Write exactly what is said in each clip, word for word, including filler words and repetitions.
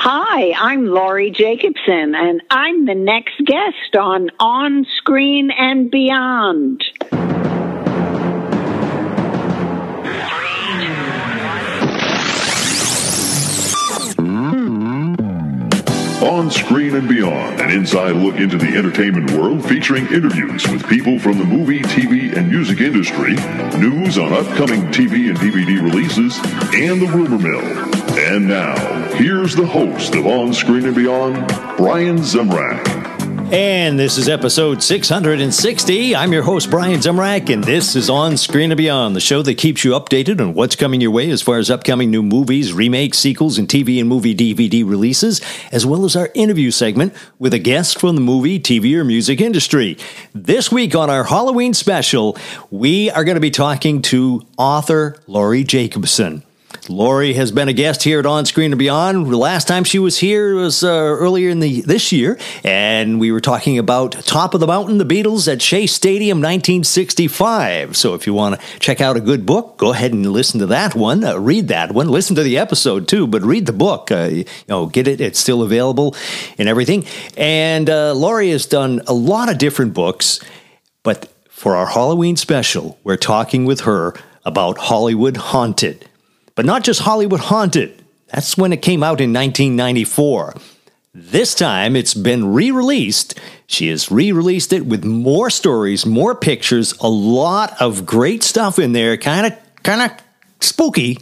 Hi, I'm Laurie Jacobson, and I'm the next guest on On Screen and Beyond. On Screen and Beyond, an inside look into the entertainment world featuring interviews with people from the movie, T V, and music industry, news on upcoming T V and D V D releases, and the rumor mill. And now, here's the host of On Screen and Beyond, Brian Zemrak. And this is episode six hundred sixty. I'm your host, Brian Zemrak, and this is On Screen and Beyond, the show that keeps you updated on what's coming your way as far as upcoming new movies, remakes, sequels, and T V and movie D V D releases, as well as our interview segment with a guest from the movie, T V, or music industry. This week on our Halloween special, we are going to be talking to author Laurie Jacobson. Laurie has been a guest here at On Screen and Beyond. The last time she was here was uh, earlier in the this year, and we were talking about Top of the Mountain, the Beatles at Shea Stadium, nineteen sixty-five. So if you want to check out a good book, go ahead and listen to that one, uh, read that one, listen to the episode too, but read the book. Uh, you know, get it; it's still available and everything. And uh, Laurie has done a lot of different books, but for our Halloween special, we're talking with her about Hollywood Haunted. But not just Hollywood Haunted. That's when it came out in nineteen ninety-four. This time, it's been re-released. She has re-released it with more stories, more pictures, a lot of great stuff in there. Kind of, kind of spooky.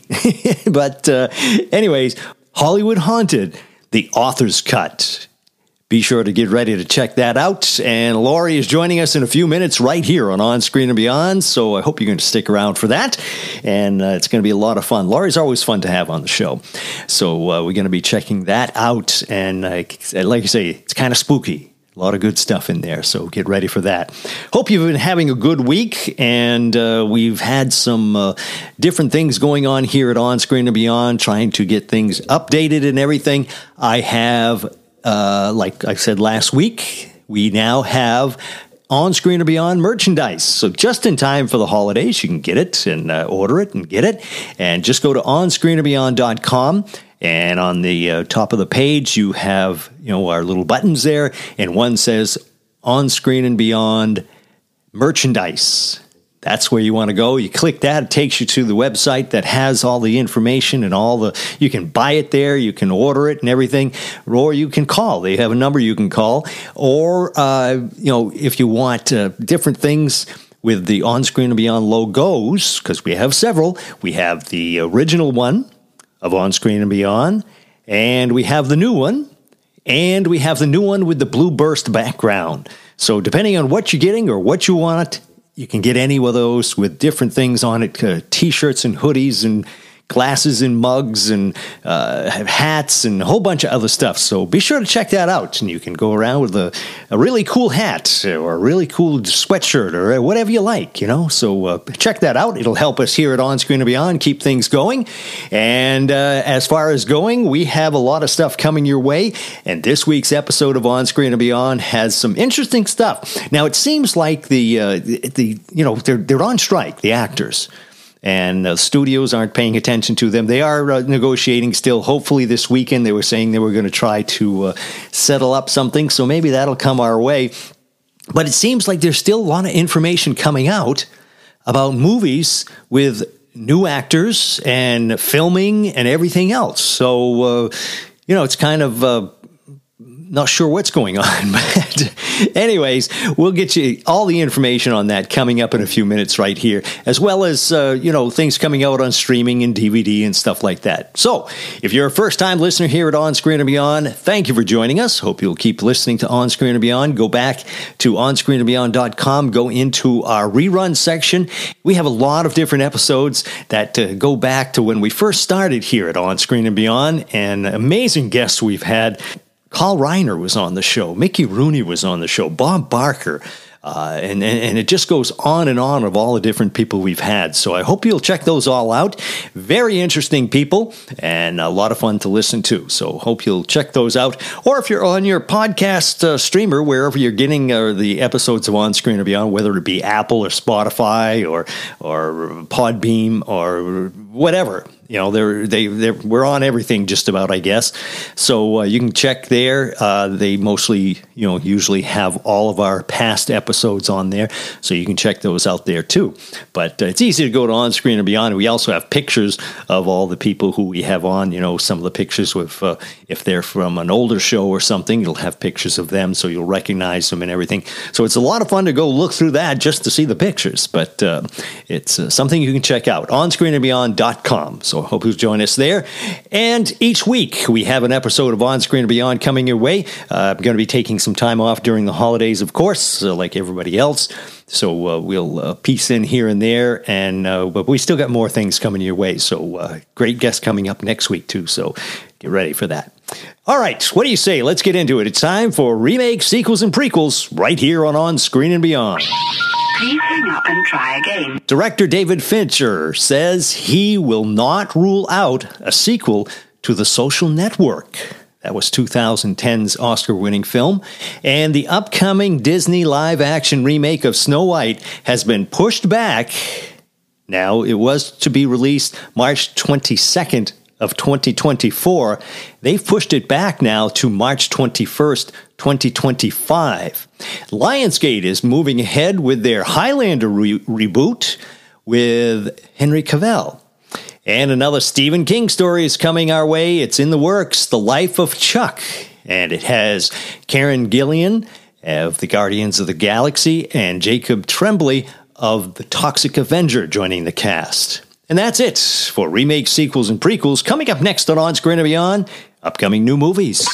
But uh, anyways, Hollywood Haunted, the author's cut. Be sure to get ready to check that out. And Laurie is joining us in a few minutes right here on On Screen and Beyond. So I hope you're going to stick around for that. And uh, it's going to be a lot of fun. Laurie's always fun to have on the show. So uh, we're going to be checking that out. And uh, like I say, it's kind of spooky. A lot of good stuff in there. So get ready for that. Hope you've been having a good week. And uh, we've had some uh, different things going on here at On Screen and Beyond, trying to get things updated and everything. I have... Uh, like I said last week, we now have On Screen and Beyond merchandise. So just in time for the holidays, you can get it and uh, order it and get it. And just go to on screen and beyond dot com. And on the uh, top of the page, you have, you know, our little buttons there. And one says On Screen and Beyond merchandise. That's where you want to go. You click that, it takes you to the website that has all the information and all the, you can buy it there, you can order it and everything, or you can call. They have a number you can call. Or, uh, you know, if you want uh, different things with the On Screen and Beyond logos, because we have several, we have the original one of On Screen and Beyond, and we have the new one, and we have the new one with the blue burst background. So depending on what you're getting or what you want, you can get any of those with different things on it, uh, T-shirts and hoodies and glasses and mugs and uh, hats and a whole bunch of other stuff. So be sure to check that out. And you can go around with a, a really cool hat or a really cool sweatshirt or whatever you like, you know. So uh, check that out. It'll help us here at On Screen and Beyond keep things going. And uh, as far as going, we have a lot of stuff coming your way. And this week's episode of On Screen and Beyond has some interesting stuff. Now, it seems like the, uh, the you know, they're, they're on strike, the actors. And uh, studios aren't paying attention to them. They are uh, negotiating still. Hopefully this weekend they were saying they were going to try to uh, settle up something. So maybe that'll come our way. But it seems like there's still a lot of information coming out about movies with new actors and filming and everything else. So, uh, you know, it's kind of... Uh, Not sure what's going on, but anyways, we'll get you all the information on that coming up in a few minutes right here, as well as, uh, you know, things coming out on streaming and D V D and stuff like that. So if you're a first-time listener here at On Screen and Beyond, thank you for joining us. Hope you'll keep listening to On Screen and Beyond. Go back to on screen and beyond dot com. Go into our rerun section. We have a lot of different episodes that uh, go back to when we first started here at On Screen and Beyond, and amazing guests we've had. Carl Reiner was on the show. Mickey Rooney was on the show. Bob Barker. Uh, and, and, and it just goes on and on of all the different people we've had. So I hope you'll check those all out. Very interesting people and a lot of fun to listen to. So hope you'll check those out. Or if you're on your podcast uh, streamer, wherever you're getting uh, the episodes of On Screen and Beyond, whether it be Apple or Spotify or, or Podbeam or whatever. You know, they're, they, they're, we're on everything just about, I guess. So uh, you can check there. Uh, they mostly, you know, usually have all of our past episodes on there. So you can check those out there too. But uh, it's easy to go to On Screen and Beyond. We also have pictures of all the people who we have on. You know, some of the pictures with, uh, if they're from an older show or something, you'll have pictures of them so you'll recognize them and everything. So it's a lot of fun to go look through that just to see the pictures. But uh, it's uh, something you can check out, on screen and beyond dot com. So I hope you'll join us there. And each week we have an episode of On Screen and Beyond coming your way. Uh, I'm going to be taking some time off during the holidays, of course, uh, like everybody else. So uh, we'll uh, piece in here and there, and uh, but we still got more things coming your way. So uh, great guests coming up next week too. So get ready for that. All right, what do you say? Let's get into it. It's time for remakes, sequels, and prequels right here on On Screen and Beyond. Please hang up and try again. Director David Fincher says he will not rule out a sequel to The Social Network. That was two thousand ten's Oscar-winning film. And the upcoming Disney live-action remake of Snow White has been pushed back. Now, it was to be released March twenty-second of twenty twenty-four. They've pushed it back now to March twenty-first, twenty twenty-five. Lionsgate is moving ahead with their Highlander re- reboot with Henry Cavill. And another Stephen King story is coming our way. It's in the works, The Life of Chuck. And it has Karen Gillan of the Guardians of the Galaxy and Jacob Tremblay of The Toxic Avenger joining the cast. And that's it for remakes, sequels, and prequels. Coming up next on On Screen and Beyond, upcoming new movies.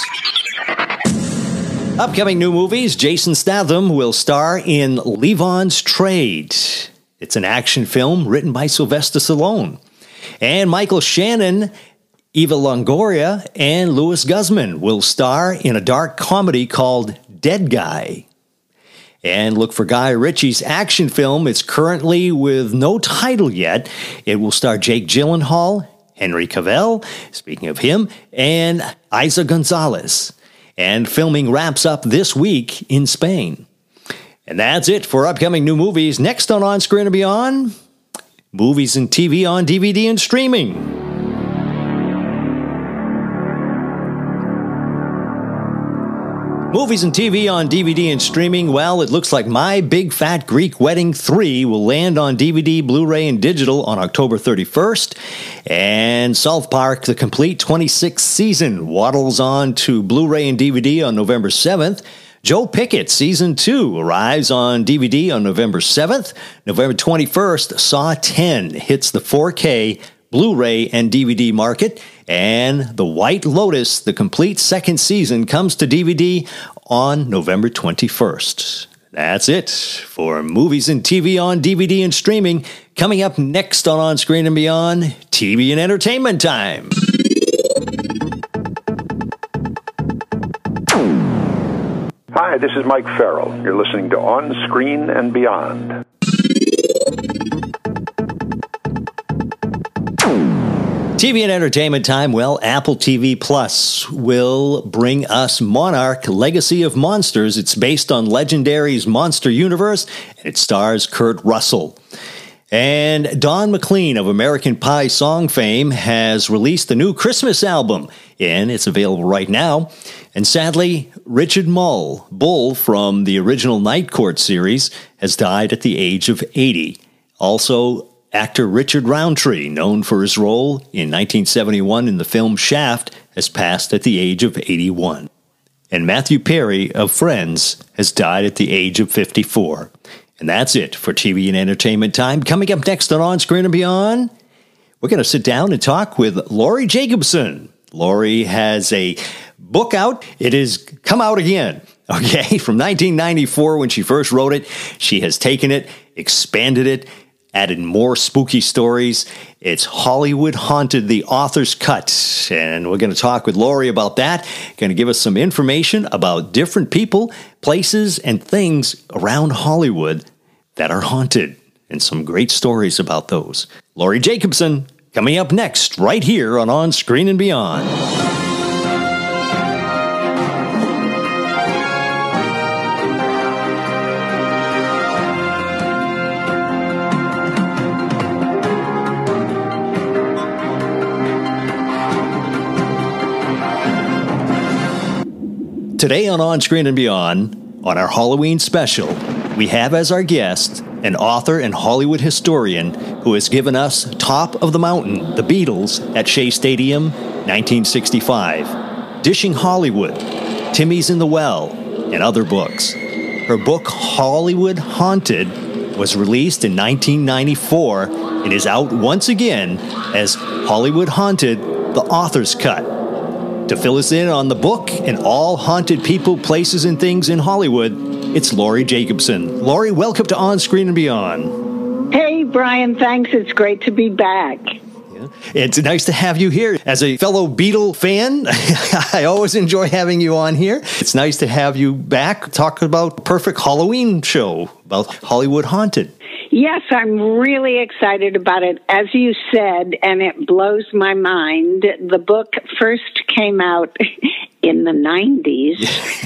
Upcoming new movies, Jason Statham will star in Levon's Trade. It's an action film written by Sylvester Stallone. And Michael Shannon, Eva Longoria, and Louis Guzman will star in a dark comedy called Dead Guy. And look for Guy Ritchie's action film. It's currently with no title yet. It will star Jake Gyllenhaal, Henry Cavill, speaking of him, and Isa Gonzalez. And filming wraps up this week in Spain. And that's it for upcoming new movies. Next on On Screen and Beyond, movies and T V on D V D and streaming. Movies and T V on D V D and streaming. Well, it looks like My Big Fat Greek Wedding three will land on D V D, Blu-ray, and digital on October thirty-first. And South Park, the complete twenty-sixth season, waddles on to Blu-ray and D V D on November seventh. Joe Pickett Season two arrives on D V D on November seventh. November twenty-first, Saw ten hits the four K, Blu-ray, and D V D market. And The White Lotus, the complete second season, comes to D V D on November twenty-first. That's it for movies and T V on D V D and streaming. Coming up next on On Screen and Beyond, T V and entertainment time. Hi, this is Mike Farrell. You're listening to On Screen and Beyond. T V and entertainment time. Well, Apple T V Plus will bring us Monarch, Legacy of Monsters. It's based on Legendary's Monster Universe, and it stars Kurt Russell. And Don McLean of American Pie song fame has released a new Christmas album, and it's available right now. And sadly, Richard Mull, Bull from the original Night Court series, has died at the age of eighty. Also, actor Richard Roundtree, known for his role in nineteen seventy-one in the film Shaft, has passed at the age of eighty-one. And Matthew Perry of Friends has died at the age of fifty-four. And that's it for T V and entertainment time. Coming up next on On Screen and Beyond, we're going to sit down and talk with Laurie Jacobson. Laurie has a book out. It has come out again, okay, from nineteen ninety-four when she first wrote it. She has taken it, expanded it, added more spooky stories. It's Hollywood Haunted, the author's cut. And we're going to talk with Laurie about that. Going to give us some information about different people, places, and things around Hollywood that are haunted, and some great stories about those. Laurie Jacobson, coming up next, right here on On Screen and Beyond. Today on On Screen and Beyond, on our Halloween special, we have as our guest an author and Hollywood historian who has given us Top of the Mountain, The Beatles at Shea Stadium, nineteen sixty-five, Dishing Hollywood, Timmy's in the Well, and other books. Her book, Hollywood Haunted, was released in nineteen ninety-four and is out once again as Hollywood Haunted, The Author's Cut. To fill us in on the book and all haunted people, places, and things in Hollywood, it's Laurie Jacobson. Laurie, welcome to On Screen and Beyond. Hey, Brian, thanks. It's great to be back. It's nice to have you here. As a fellow Beatle fan, I always enjoy having you on here. It's nice to have you back, talk about Perfect Halloween show, about Hollywood Haunted. Yes, I'm really excited about it. As you said, and it blows my mind, the book first came out in the nineties.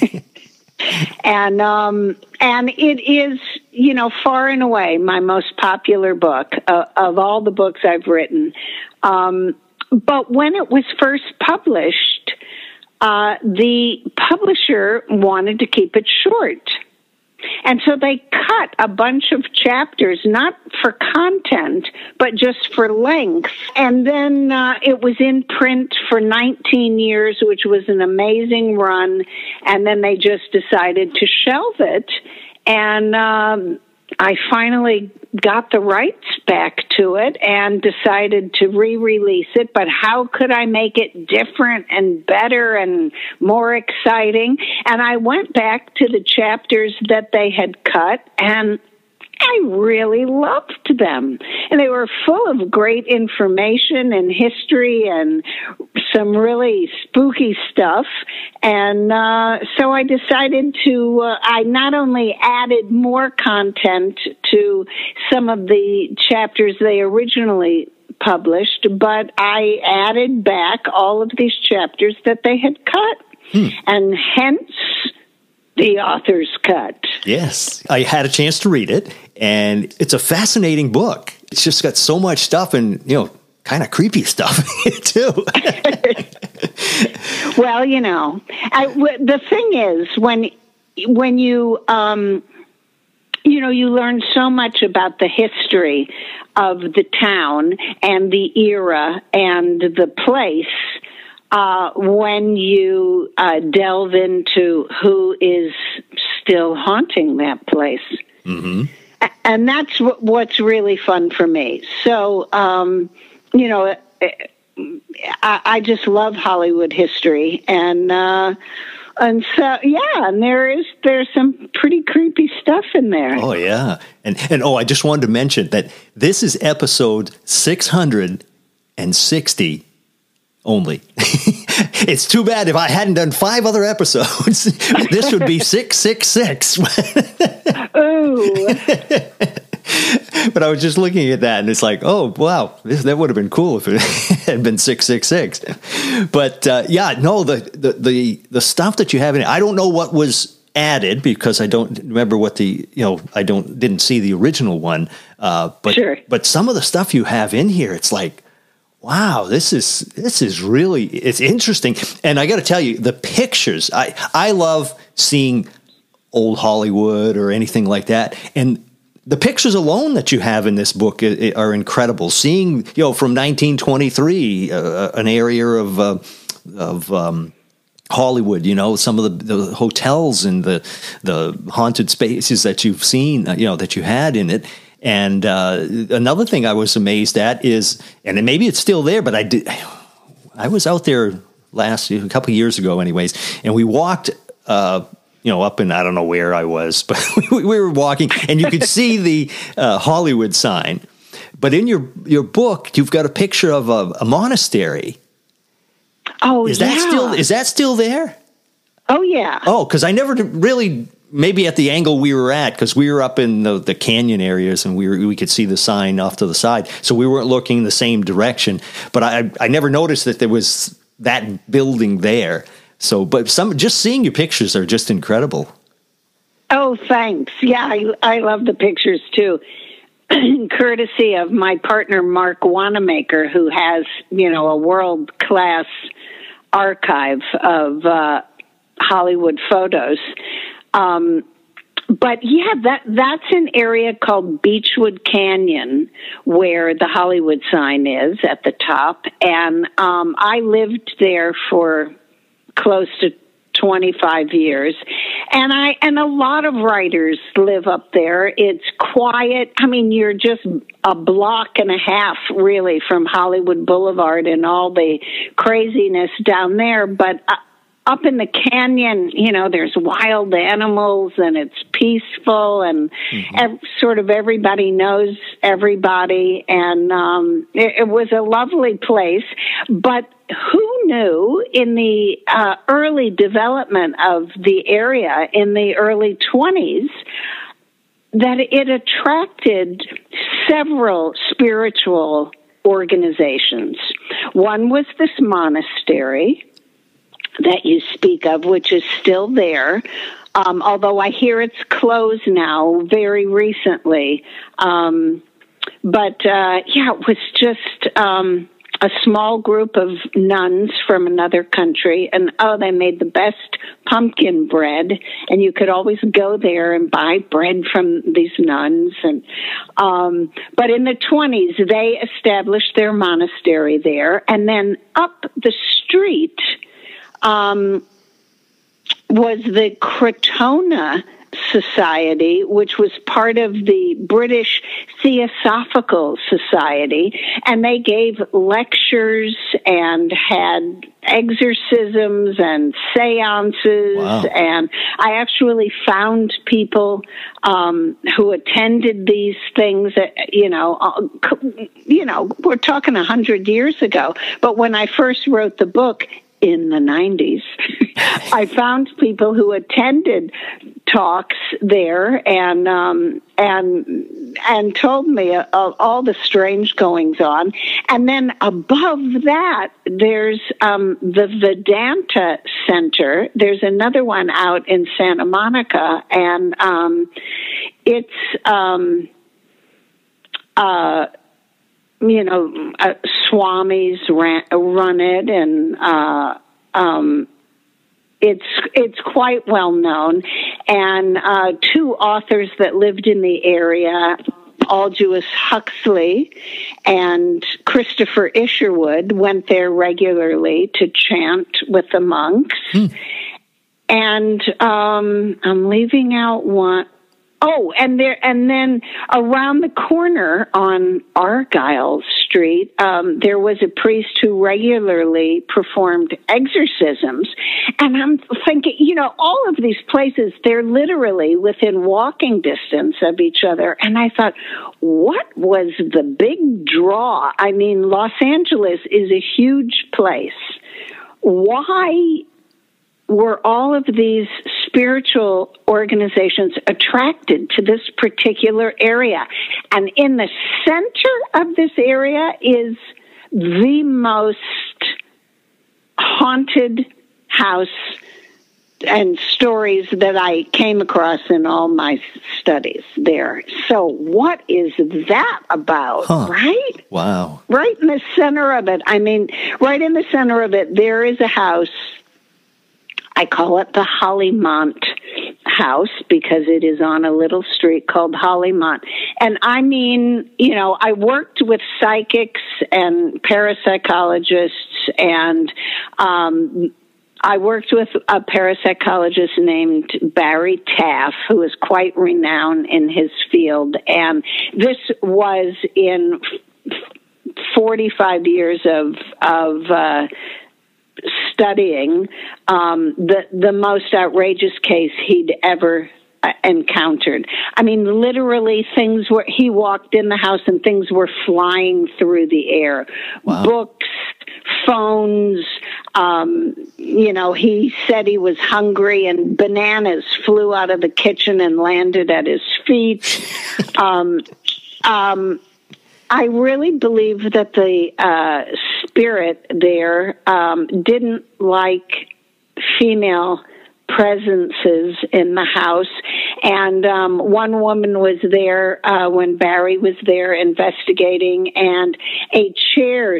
And um, and it is, you know, far and away my most popular book uh, of all the books I've written. Um, but when it was first published, uh, the publisher wanted to keep it short. And so they cut a bunch of chapters, not for content, but just for length. And then uh, it was in print for nineteen years, which was an amazing run. And then they just decided to shelve it. And um, I finally got the rights back to it and decided to re-release it. But how could I make it different and better and more exciting? And I went back to the chapters that they had cut, and I really loved them. And they were full of great information and history and some really spooky stuff. And uh, so I decided to, uh, I not only added more content to some of the chapters they originally published, but I added back all of these chapters that they had cut. Hmm. And hence the author's cut. Yes, I had a chance to read it, and it's a fascinating book. It's just got so much stuff and, you know, kind of creepy stuff in it, too. Well, you know, I, w- the thing is, when when you, um, you know, you learn so much about the history of the town and the era and the place, Uh, when you uh, delve into who is still haunting that place. Mm-hmm. And that's w- what's really fun for me. So, um, you know, I, I just love Hollywood history. And uh, and so, yeah, and there is there's some pretty creepy stuff in there. Oh, yeah. And, and oh, I just wanted to mention that this is episode six hundred sixty only. It's too bad if I hadn't done five other episodes. This would be six six six. Ooh. But I was just looking at that, and it's like, oh, wow, this, that would have been cool if it had been six six six. But, uh, yeah, no, the, the, the, the stuff that you have in it, I don't know what was added because I don't remember what the, you know, I don't didn't see the original one. Uh, but, sure. But some of the stuff you have in here, it's like, wow, this is this is really, it's interesting. And I got to tell you, the pictures, I, I love seeing old Hollywood or anything like that. And the pictures alone that you have in this book are incredible. Seeing, you know, from nineteen twenty-three, uh, an area of uh, of um, Hollywood, you know, some of the, the hotels and the the haunted spaces that you've seen, you know, that you had in it. And uh, another thing I was amazed at is, and maybe it's still there, but I did, I was out there last a couple of years ago, anyways, and we walked, uh, you know, up in I don't know where I was, but we, we were walking, and you could see the uh, Hollywood sign. But in your your book, you've got a picture of a, a monastery. Oh, is yeah. that still is that still there? Oh, yeah. Oh, because I never really. Maybe at the angle we were at, because we were up in the, the canyon areas and we were, we could see the sign off to the side. So we weren't looking the same direction. But I I never noticed that there was that building there. So, but some just seeing your pictures are just incredible. Oh, thanks. Yeah, I, I love the pictures too. Courtesy of my partner, Mark Wanamaker, who has, you know, a world-class archive of uh Hollywood photos. Um, but yeah, that that's an area called Beechwood Canyon where the Hollywood sign is at the top. And um, I lived there for close to twenty-five years. And I and a lot of writers live up there. It's quiet. I mean, you're just a block and a half really from Hollywood Boulevard and all the craziness down there, but uh, up in the canyon, you know, there's wild animals and it's peaceful and mm-hmm. ev- sort of everybody knows everybody. And um, it, it was a lovely place. But who knew in the uh, early development of the area in the early twenties that it attracted several spiritual organizations. One was this monastery that you speak of, which is still there, um, although I hear it's closed now very recently. Um, but, uh, yeah, it was just um, a small group of nuns from another country, and, oh, they made the best pumpkin bread, and you could always go there and buy bread from these nuns. And um, but in the twenties, they established their monastery there, and then up the street Um, was the Crotona Society, which was part of the British Theosophical Society, and they gave lectures and had exorcisms and seances. Wow. And I actually found people um, who attended these things. That, you know, uh, you know, we're talking a hundred years ago. But when I first wrote the book in the nineties, I found people who attended talks there and um, and and told me uh, all the strange goings on. And then above that, there's um, the Vedanta Center. There's another one out in Santa Monica, and um, it's um, uh, you know, uh, Swamis ran, run it, and uh, um, it's it's quite well known. And uh, two authors that lived in the area, Aldous Huxley and Christopher Isherwood, went there regularly to chant with the monks. Hmm. And um, I'm leaving out one. Oh, and there, and then around the corner on Argyle Street, um, there was a priest who regularly performed exorcisms. And I'm thinking, you know, all of these places, they're literally within walking distance of each other. And I thought, what was the big draw? I mean, Los Angeles is a huge place. Why were all of these spiritual organizations attracted to this particular area? And in the center of this area is the most haunted house and stories that I came across in all my studies there. So what is that about, huh. right? Wow. Right in the center of it. I mean, right in the center of it, there is a house. I call it the Hollymont House because it is on a little street called Hollymont. And I mean, you know, I worked with psychics and parapsychologists, and um, I worked with a parapsychologist named Barry Taff, who is quite renowned in his field. And this was in forty-five years of, of, uh, studying um, the the most outrageous case he'd ever uh, encountered. I mean, literally, things were. He walked in the house and things were flying through the air. Wow. Books, phones. Um, you know, he said he was hungry, and bananas flew out of the kitchen and landed at his feet. um, um, I really believe that the uh, spirit there um, didn't like female presences in the house. And um, one woman was there uh, when Barry was there investigating, and a chair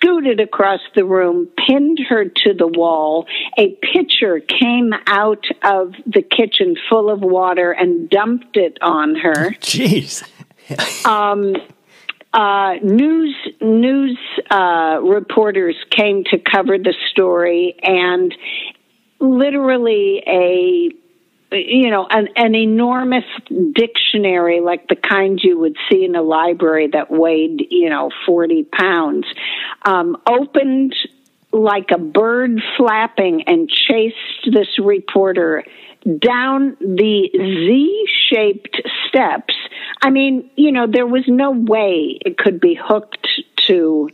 scooted across the room, pinned her to the wall. A pitcher came out of the kitchen full of water and dumped it on her. Jeez. um, uh, news news uh, reporters came to cover the story, and literally a you know, an, an enormous dictionary like the kind you would see in a library that weighed, you know, forty pounds, um, opened like a bird flapping and chased this reporter down the Z-shaped steps. I mean, you know, there was no way it could be hooked to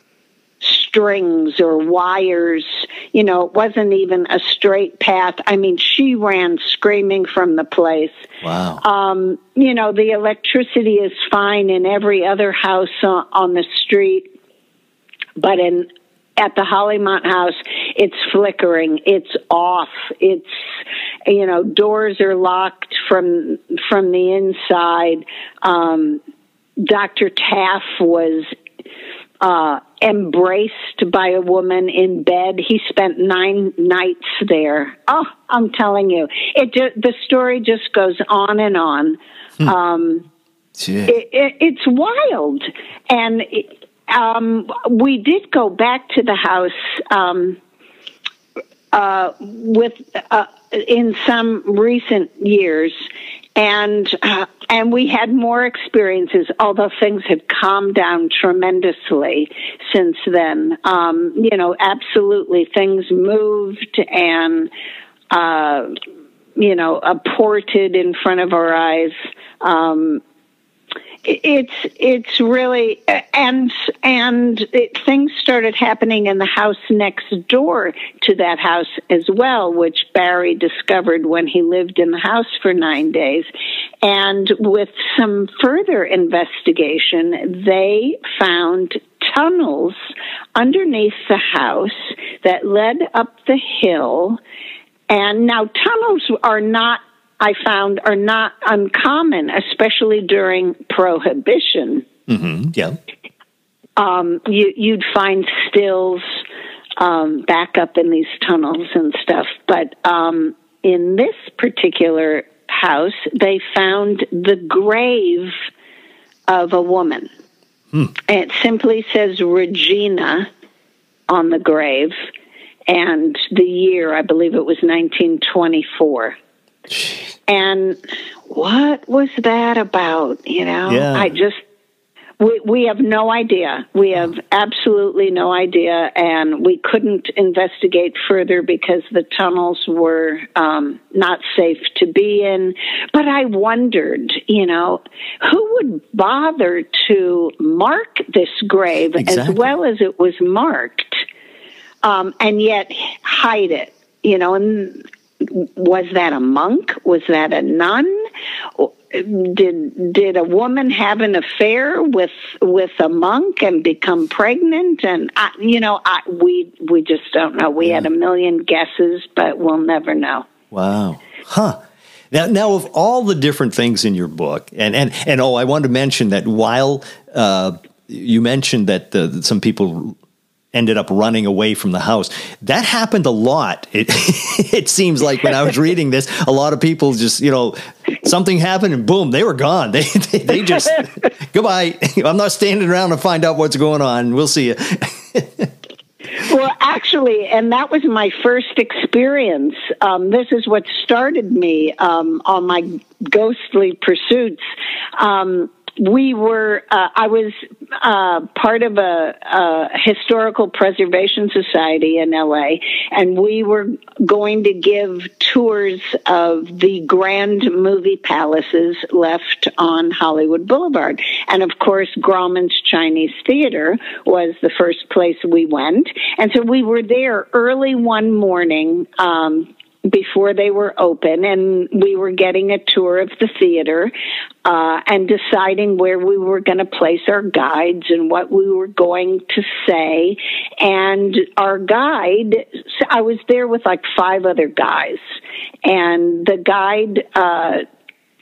strings or wires. You know, it wasn't even a straight path. I mean, she ran screaming from the place. Wow. Um, you know, the electricity is fine in every other house on, on the street, but in at the Hollymont house, it's flickering. It's off. It's, you know, doors are locked from from the inside. Um, Doctor Taff was Uh, embraced by a woman in bed. He spent nine nights there. Oh, I'm telling you, it ju- the story just goes on and on. Hmm. Um, it, it, it's wild, and it, um, we did go back to the house um, uh, with uh, in some recent years. And uh, and we had more experiences, although things had calmed down tremendously since then. Um, you know, absolutely, things moved and, uh, you know, apported in front of our eyes. Um, it's it's really and and it, things started happening in the house next door to that house as well, which Barry discovered when he lived in the house for nine days. And with some further investigation, they found tunnels underneath the house that led up the hill. And now tunnels are not, I found, are not uncommon, especially during Prohibition. Mm-hmm. Yeah. Um, you, you'd find stills um, back up in these tunnels and stuff. But um, in this particular house, they found the grave of a woman. Hmm. And it simply says Regina on the grave, and the year, I believe it was nineteen twenty-four. And what was that about? You know, yeah. I just, we, we have no idea. We have absolutely no idea. And we couldn't investigate further because the tunnels were um, not safe to be in. But I wondered, you know, who would bother to mark this grave exactly. as well as it was marked, um, and yet hide it, you know, and was that a monk? Was that a nun? Did did a woman have an affair with with a monk and become pregnant? And I, you know, I, we we just don't know. We yeah. had a million guesses, but we'll never know. Wow, huh? Now, now of all the different things in your book, and and and oh, I wanted to mention that while uh, you mentioned that, uh, that some people ended up running away from the house. That happened a lot. It it seems like when I was reading this, a lot of people just, you know, something happened and boom, they were gone. They they, they just, goodbye. I'm not standing around to find out what's going on. We'll see you. Well, actually, and that was my first experience. Um, this is what started me um, on my ghostly pursuits. Um, We were, uh, I was uh, part of a, a historical preservation society in L A, and we were going to give tours of the grand movie palaces left on Hollywood Boulevard. And of course, Grauman's Chinese Theater was the first place we went. And so we were there early one morning, um, before they were open, and we were getting a tour of the theater uh, and deciding where we were going to place our guides and what we were going to say. And our guide, I was there with like five other guys, and the guide uh,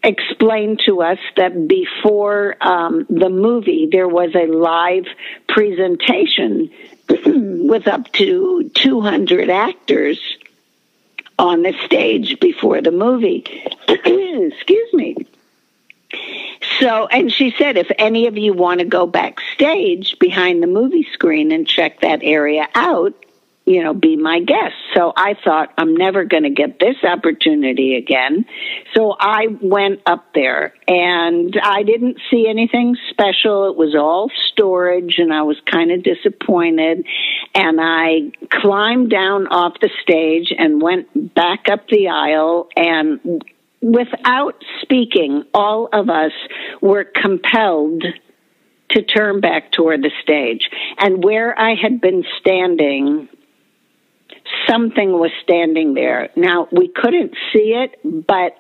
explained to us that before um, the movie, there was a live presentation with up to two hundred actors on the stage before the movie. Excuse me. So, and she said, if any of you want to go backstage behind the movie screen and check that area out, you know, be my guest. So I thought, I'm never going to get this opportunity again. So I went up there, and I didn't see anything special. It was all storage, and I was kind of disappointed. And I climbed down off the stage and went back up the aisle, and without speaking, all of us were compelled to turn back toward the stage. And where I had been standing, something was standing there. Now, we couldn't see it, but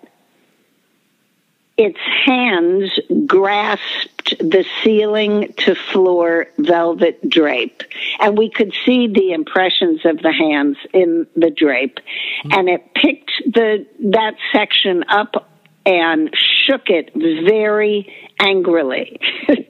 its hands grasped the ceiling to floor velvet drape. And we could see the impressions of the hands in the drape. And it picked the that section up and shook it very angrily.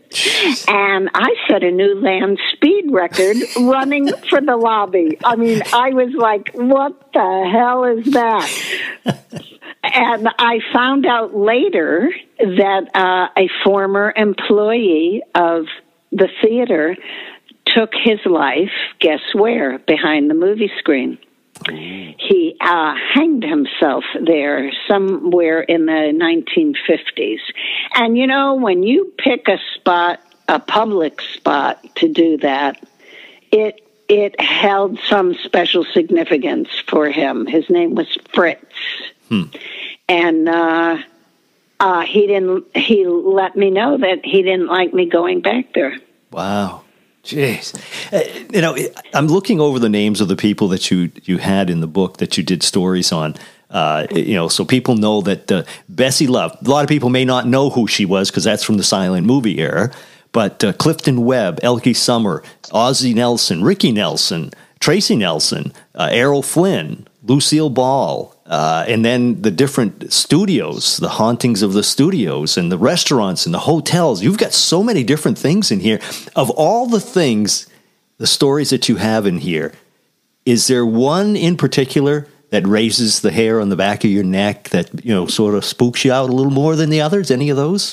And I set a new land speed record running for the lobby. I mean, I was like, what the hell is that? And I found out later that uh, a former employee of the theater took his life, guess where? Behind the movie screen. He uh, hanged himself there somewhere in the nineteen fifties. And, you know, when you pick a spot, a public spot to do that, it it held some special significance for him. His name was Fritz. Hmm. And uh, uh, he didn't. He let me know that he didn't like me going back there. Wow. Jeez. Uh, you know, I'm looking over the names of the people that you, you had in the book that you did stories on. Uh, you know, so people know that uh, Bessie Love, a lot of people may not know who she was because that's from the silent movie era, but uh, Clifton Webb, Elkie Summer, Ozzie Nelson, Ricky Nelson, Tracy Nelson, uh, Errol Flynn, Lucille Ball, uh, and then the different studios, the hauntings of the studios and the restaurants and the hotels. You've got so many different things in here. Of all the things, the stories that you have in here, is there one in particular that raises the hair on the back of your neck that, you know, sort of spooks you out a little more than the others? Any of those?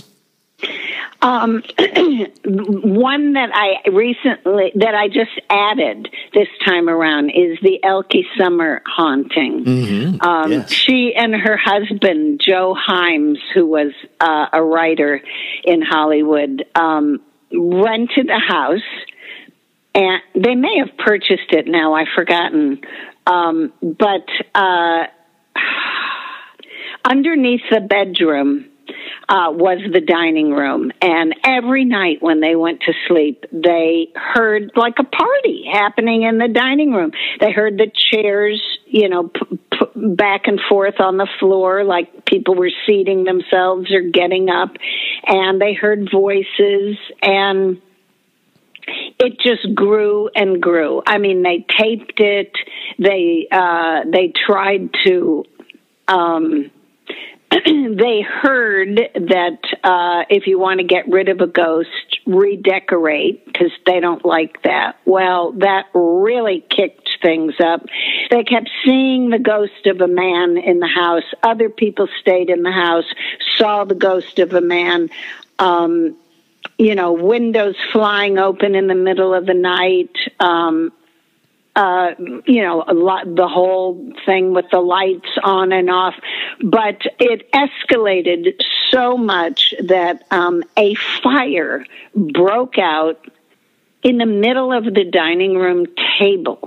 Um, one that I recently, that I just added this time around is the Elkie Summer haunting. Mm-hmm. Um, yes. She and her husband, Joe Himes, who was uh, a writer in Hollywood, um, rented a house, and they may have purchased it now, I've forgotten. Um, but uh, underneath the bedroom, Uh, was the dining room. And every night when they went to sleep, they heard like a party happening in the dining room. They heard the chairs, you know, p- p- back and forth on the floor, like people were seating themselves or getting up. And they heard voices, and it just grew and grew. I mean, they taped it. They, uh, they tried to, um, they heard that uh, if you want to get rid of a ghost, redecorate, because they don't like that. Well, that really kicked things up. They kept seeing the ghost of a man in the house. Other people stayed in the house, saw the ghost of a man, um, you know, windows flying open in the middle of the night, um Uh, you know, a lot, the whole thing with the lights on and off. But it escalated so much that um, a fire broke out in the middle of the dining room table.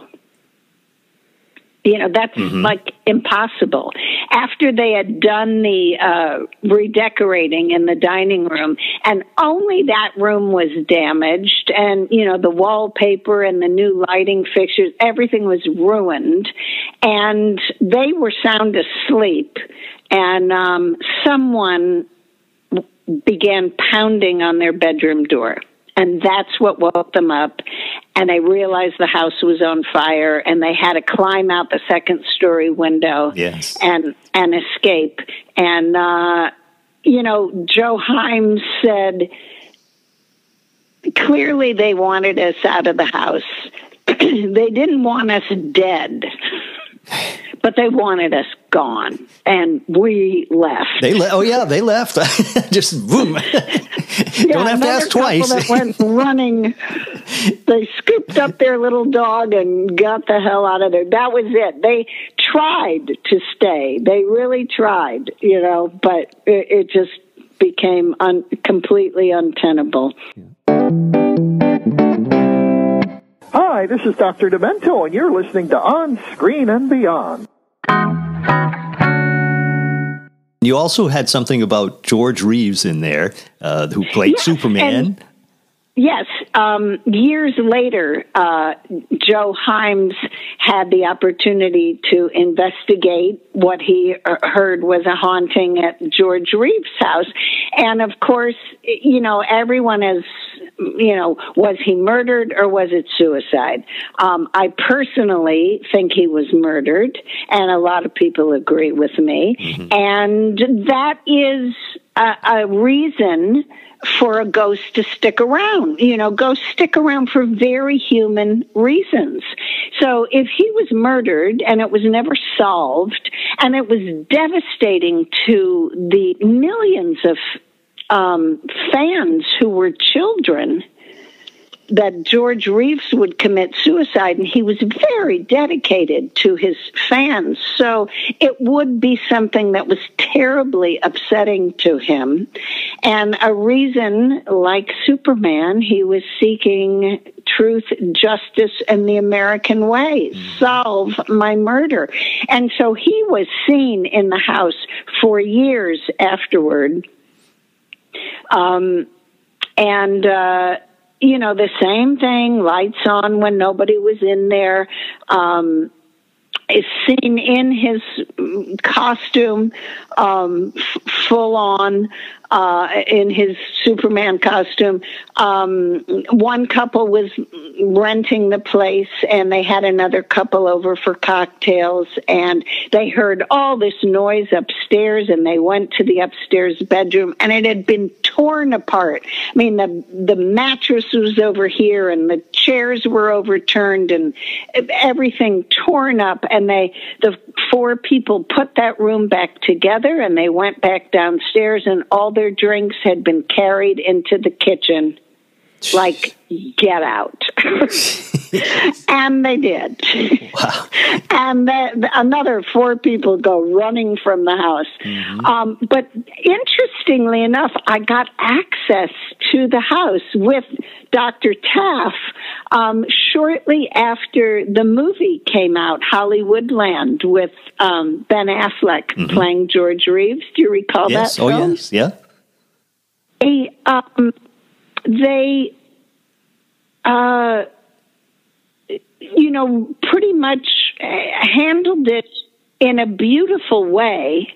You know, that's mm-hmm. like impossible. After they had done the uh, redecorating in the dining room, and only that room was damaged, and, you know, the wallpaper and the new lighting fixtures, everything was ruined, and they were sound asleep, and um, someone began pounding on their bedroom door. And that's what woke them up. And they realized the house was on fire, and they had to climb out the second story window yes. and and escape. And, uh, you know, Joe Hyams said, clearly they wanted us out of the house. They didn't want us dead, but they wanted us gone, and we left. They le- Oh, yeah, they left. Just boom. Yeah, don't have to ask twice. That went running. They scooped up their little dog and got the hell out of there. That was it. They tried to stay. They really tried, you know, but it, it just became un- completely untenable. Hi, this is Doctor Demento, and you're listening to On Screen and Beyond. You also had something about George Reeves in there, uh, who played yes, Superman. And, yes. Um, years later, uh, Joe Hyams had the opportunity to investigate what he heard was a haunting at George Reeves' house. And, of course, you know, everyone is, you know, was he murdered or was it suicide? Um, I personally think he was murdered, and a lot of people agree with me. Mm-hmm. And that is a, a reason for a ghost to stick around. You know, ghosts stick around for very human reasons. So if he was murdered and it was never solved, and it was devastating to the millions of um, fans who were children, that George Reeves would commit suicide, and he was very dedicated to his fans. So it would be something that was terribly upsetting to him. And a reason, like Superman, he was seeking truth, justice, and the American way. Solve my murder. And so he was seen in the house for years afterward. Um, and, uh, you know, the same thing, lights on when nobody was in there, um, is seen in his costume, um, f- full on, uh, in his Superman costume. Um, one couple was renting the place, and they had another couple over for cocktails, and they heard all this noise upstairs, and they went to the upstairs bedroom, and it had been torn apart. I mean, the the mattress was over here, and the chairs were overturned, and everything torn up, and they the four people put that room back together, and they went back downstairs, and all their drinks had been carried into the kitchen. Like, get out. And they did. Wow. And the, the, another four people go running from the house. Mm-hmm. Um, but interestingly enough, I got access to the house with Doctor Taff um, shortly after the movie came out, Hollywoodland, with um, Ben Affleck mm-hmm. playing George Reeves. Do you recall yes. that Oh, film? yes. Yeah. They, um, they, uh, you know, pretty much handled it in a beautiful way,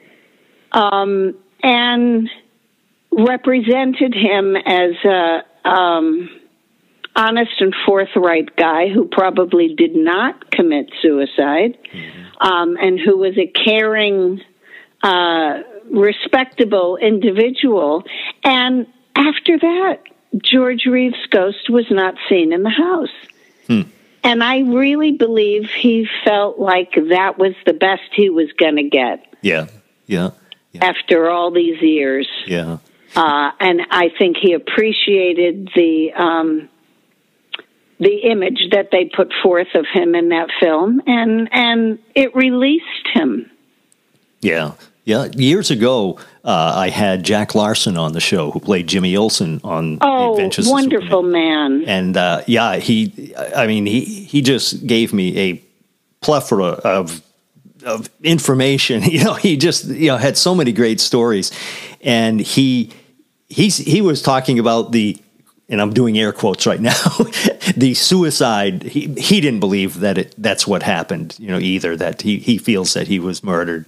um, and represented him as a um, honest and forthright guy who probably did not commit suicide, mm-hmm. um, and who was a caring, uh, respectable individual. And after that, George Reeves' ghost was not seen in the house. Hmm. And I really believe he felt like that was the best he was going to get. Yeah, yeah, yeah. After all these years. Yeah. Uh, and I think he appreciated the um, the image that they put forth of him in that film, and, and it released him. Yeah. Yeah, years ago, uh, I had Jack Larson on the show, who played Jimmy Olsen on oh, The Adventures wonderful of Superman. man. And, uh, yeah, he, I mean, he, he just gave me a plethora of of information. You know, he just, you know, had so many great stories. And he, he's, he was talking about the, and I'm doing air quotes right now, the suicide. He, he didn't believe that it, that's what happened, you know, either, that he, he feels that he was murdered.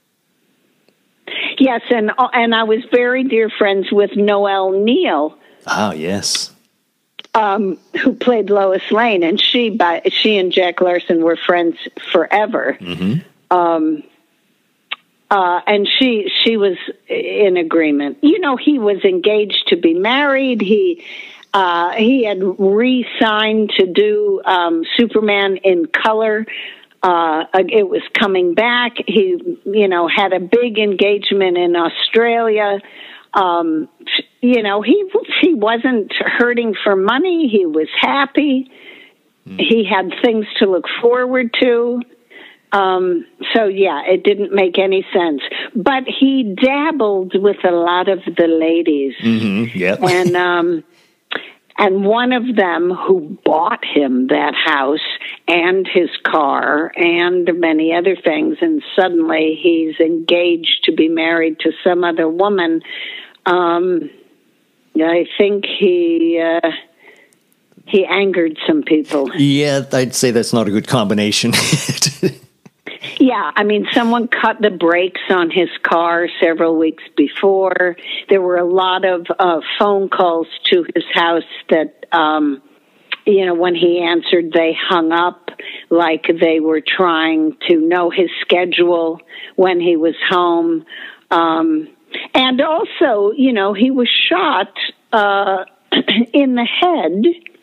Yes, and and I was very dear friends with Noelle Neal. Ah, yes. Um, who played Lois Lane, and she by she and Jack Larson were friends forever. Mm-hmm. Um, Uh, and she she was in agreement. You know, he was engaged to be married. He uh, he had re-signed to do um, Superman in color. Uh, it was coming back. He, you know, had a big engagement in Australia. Um, you know, he he wasn't hurting for money. He was happy. Mm. He had things to look forward to. Um, so, yeah, it didn't make any sense. But he dabbled with a lot of the ladies. Mm-hmm. Yep. And um, and one of them who bought him that house and his car and many other things, and suddenly he's engaged to be married to some other woman. Um, I think he uh, he angered some people. Yeah, I'd say that's not a good combination. Yeah, I mean, someone cut the brakes on his car several weeks before. There were a lot of uh, phone calls to his house that, um, you know, when he answered, they hung up like they were trying to know his schedule when he was home. Um, and also, you know, he was shot uh, in the head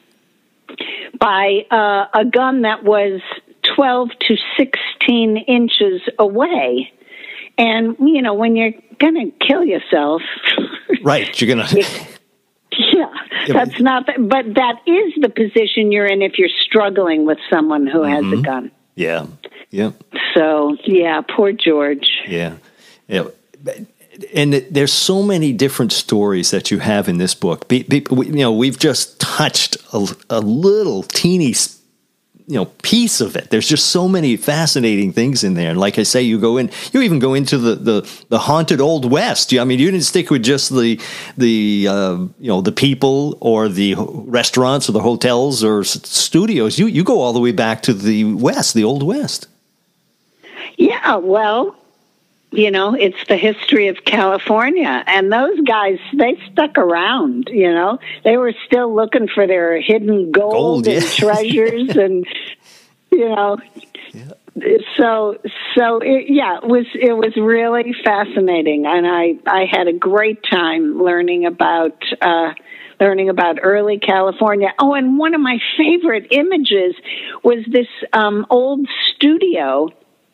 by uh, a gun that was twelve to sixteen inches away. And, you know, when you're going to kill yourself. Right, you're going to. Yeah, that's not, the, but that is the position you're in if you're struggling with someone who mm-hmm. has a gun. Yeah, yeah. So, yeah, poor George. Yeah, yeah. And there's so many different stories that you have in this book. Be, be, we, you know, we've just touched a, a little teeny, you know, piece of it. There's just so many fascinating things in there. And like I say, you go in, you even go into the the, the haunted Old West. I mean, you didn't stick with just the the uh, you know the people or the restaurants or the hotels or studios. You you go all the way back to the West, the Old West. Yeah, well. You know, it's the history of California. And those guys, they stuck around, you know. They were still looking for their hidden gold, gold and yeah. treasures and, you know. Yeah. So, so it, yeah, it was it was really fascinating. And I, I had a great time learning about uh, learning about early California. Oh, and one of my favorite images was this um, old studio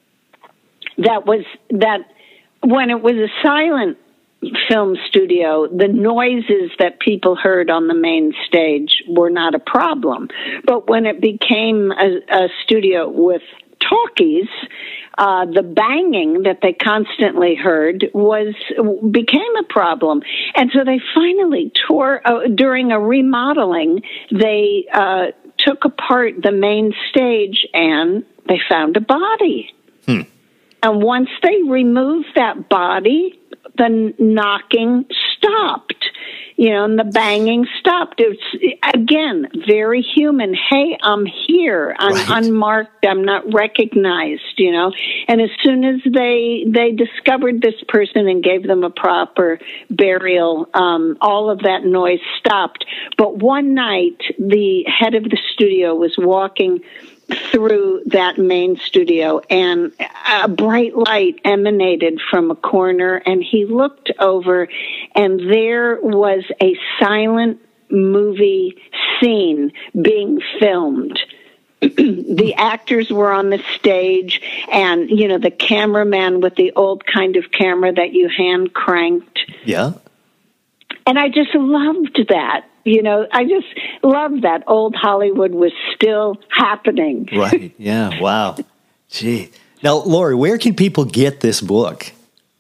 that was that when it was a silent film studio, the noises that people heard on the main stage were not a problem. But when it became a, a studio with talkies, uh, the banging that they constantly heard was became a problem. And so they finally tore, uh, during a remodeling, they uh, took apart the main stage and they found a body. Hmm. And once they removed that body, the knocking stopped, you know, and the banging stopped. It's, again, very human. Hey, I'm here. I'm right. unmarked. I'm not recognized, you know. And as soon as they they discovered this person and gave them a proper burial, um, all of that noise stopped. But one night, the head of the studio was walking through that main studio, and a bright light emanated from a corner, and he looked over, and there was a silent movie scene being filmed. The actors were on the stage, and, you know, the cameraman with the old kind of camera that you hand cranked. Yeah. And I just loved that. You know, I just love that old Hollywood was still happening. Right. Yeah. Wow. Gee. Now, Laurie, where can people get this book?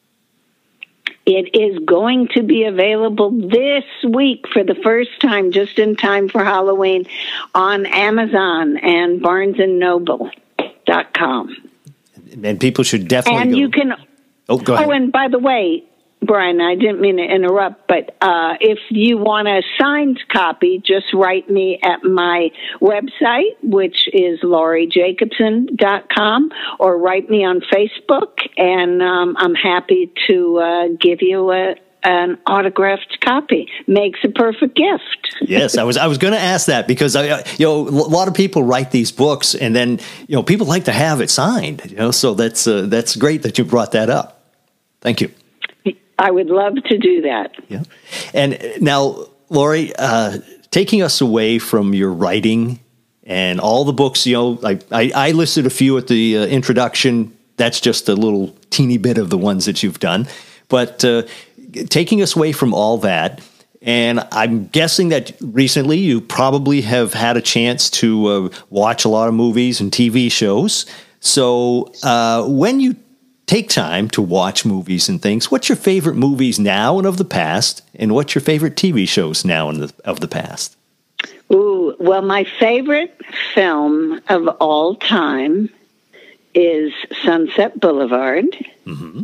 It is going to be available this week for the first time, just in time for Halloween, on Amazon and Barnes and Noble dot com. And people should definitely And go. you can... Oh, go ahead. Oh, and by the way... Brian, I didn't mean to interrupt, but uh, if you want a signed copy, just write me at my website, which is Laurie Jacobson dot com, or write me on Facebook, and um, I'm happy to uh, give you a, an autographed copy. Makes a perfect gift. Yes, I was I was going to ask that because I, you know, a lot of people write these books, and then, you know, people like to have it signed. You know, so that's uh, that's great that you brought that up. Thank you. I would love to do that. Yeah. And now, Laurie, uh, taking us away from your writing and all the books, you know, I, I, I listed a few at the uh, introduction. That's just a little teeny bit of the ones that you've done. But uh, taking us away from all that, and I'm guessing that recently you probably have had a chance to uh, watch a lot of movies and T V shows. So uh, when you take time to watch movies and things, what's your favorite movies now and of the past, and what's your favorite T V shows now and the, of the past? Ooh, well, my favorite film of all time is Sunset Boulevard. Mm-hmm.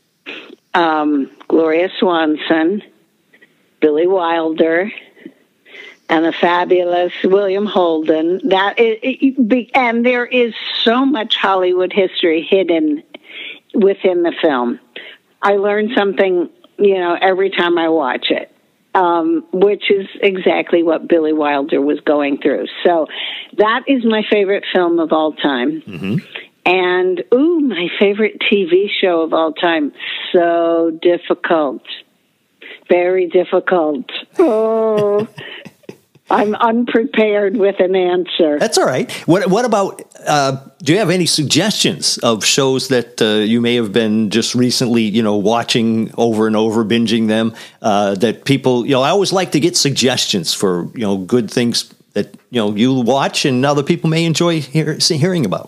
Um, Gloria Swanson, Billy Wilder, and the fabulous William Holden. That is, it, and there is so much Hollywood history hidden within the film. I learn something, you know, every time I watch it, um, which is exactly what Billy Wilder was going through. So that is my favorite film of all time. Mm-hmm. And, ooh, my favorite T V show of all time. So difficult. Very difficult. Oh, I'm unprepared with an answer. That's all right. What What about, uh, do you have any suggestions of shows that uh, you may have been just recently, you know, watching over and over, binging them, uh, that people, you know, I always like to get suggestions for, you know, good things that, you know, you watch and other people may enjoy hear, hearing about.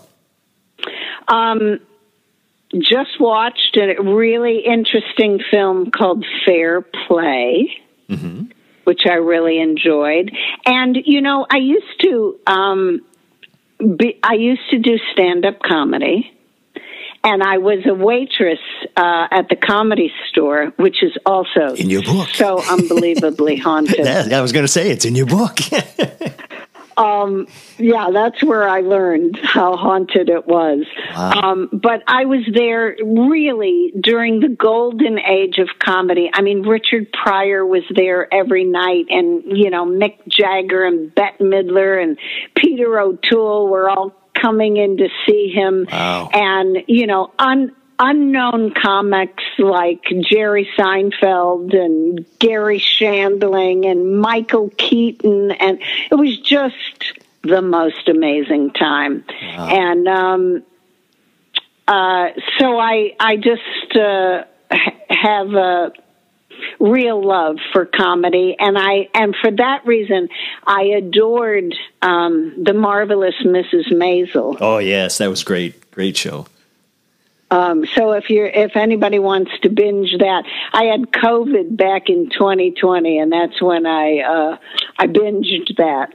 Um, just watched a really interesting film called Fair Play, mm-hmm. which I really enjoyed. And, you know, I used to, um, be, I used to do stand-up comedy, and I was a waitress uh, at the Comedy Store, which is also in your book. So unbelievably haunted. I was going to say, it's in your book. Um, yeah, that's where I learned how haunted it was. Wow. Um, but I was there really during the golden age of comedy. I mean, Richard Pryor was there every night, and, you know, Mick Jagger and Bette Midler and Peter O'Toole were all coming in to see him. Wow. And, you know, un- unknown comics like Jerry Seinfeld and Gary Shandling and Michael Keaton, and it was just the most amazing time. Wow. And um, uh, so I I just uh, have a real love for comedy, and I and for that reason I adored um, The Marvelous Missus Maisel. Oh yes, that was great, great show. Um, so if you're, if anybody wants to binge that, I had COVID back in twenty twenty, and that's when I uh, I binged that.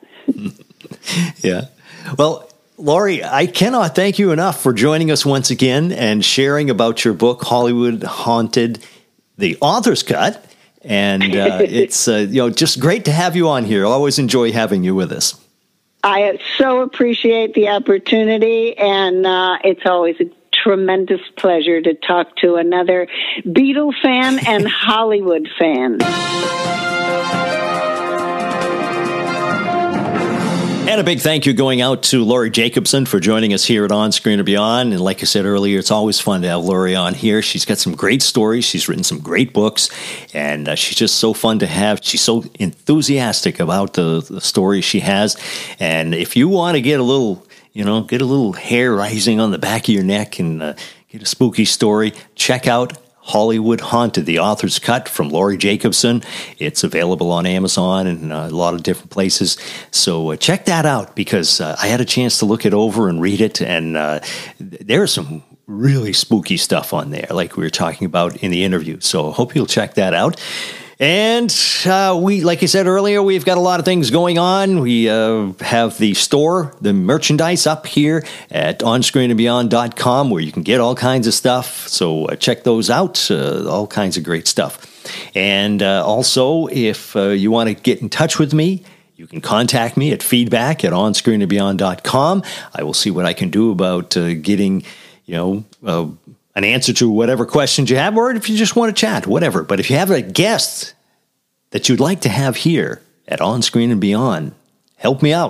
Yeah. Well, Laurie, I cannot thank you enough for joining us once again and sharing about your book, Hollywood Haunted, the author's cut. And uh, it's uh, you know just great to have you on here. I always enjoy having you with us. I so appreciate the opportunity, and uh, it's always a tremendous pleasure to talk to another Beatle fan and Hollywood fan. And a big thank you going out to Laurie Jacobson for joining us here at On Screen or Beyond. And like I said earlier, it's always fun to have Laurie on here. She's got some great stories. She's written some great books, and uh, she's just so fun to have. She's so enthusiastic about the, the stories she has. And if you want to get a little You know, get a little hair rising on the back of your neck and uh, get a spooky story, check out Hollywood Haunted, the author's cut from Laurie Jacobson. It's available on Amazon and uh, a lot of different places. So uh, check that out, because uh, I had a chance to look it over and read it, and uh, there's some really spooky stuff on there, like we were talking about in the interview. So I hope you'll check that out. And uh, we, like I said earlier, we've got a lot of things going on. We uh, have the store, the merchandise up here at on screen and beyond dot com, where you can get all kinds of stuff. So uh, check those out, uh, all kinds of great stuff. And uh, also, if uh, you want to get in touch with me, you can contact me at feedback at on screen and beyond dot com. I will see what I can do about uh, getting, you know, uh, an answer to whatever questions you have, or if you just want to chat, whatever. But if you have a guest that you'd like to have here at On Screen and Beyond, help me out.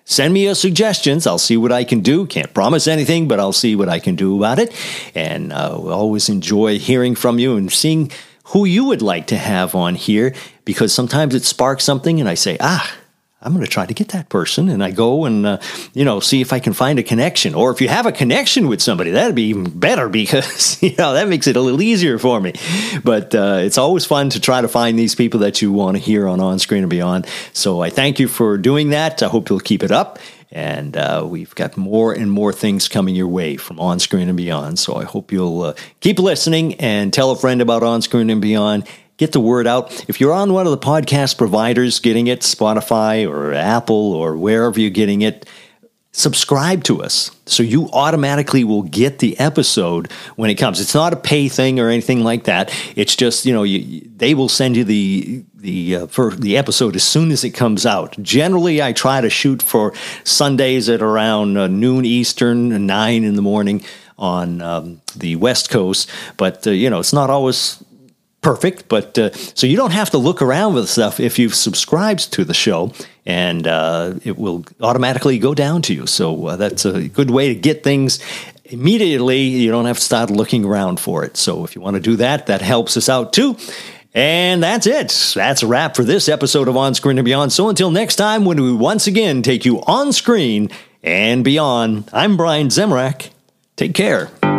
send me your suggestions. I'll see what I can do. Can't promise anything, but I'll see what I can do about it. And uh, we always enjoy hearing from you and seeing who you would like to have on here, because sometimes it sparks something and I say, ah, I'm going to try to get that person. And I go and, uh, you know, see if I can find a connection. Or if you have a connection with somebody, that'd be even better, because, you know, that makes it a little easier for me. But uh, it's always fun to try to find these people that you want to hear on On Screen and Beyond. So I thank you for doing that. I hope you'll keep it up. And uh, we've got more and more things coming your way from On Screen and Beyond. So I hope you'll uh, keep listening and tell a friend about On Screen and Beyond. Get the word out. If you're on one of the podcast providers getting it, Spotify or Apple or wherever you're getting it, subscribe to us so you automatically will get the episode when it comes. It's not a pay thing or anything like that. It's just, you know, you, they will send you the the uh, for the episode as soon as it comes out. Generally, I try to shoot for Sundays at around uh, noon Eastern, nine in the morning on um, the West Coast. But, uh, you know, it's not always perfect, but uh, so you don't have to look around with stuff if you've subscribed to the show, and uh, it will automatically go down to you. So uh, that's a good way to get things immediately. You don't have to start looking around for it. So if you want to do that, that helps us out too. And that's it. That's a wrap for this episode of On Screen and Beyond. So until next time, when we once again take you on screen and beyond, I'm Brian Zemrak. Take care.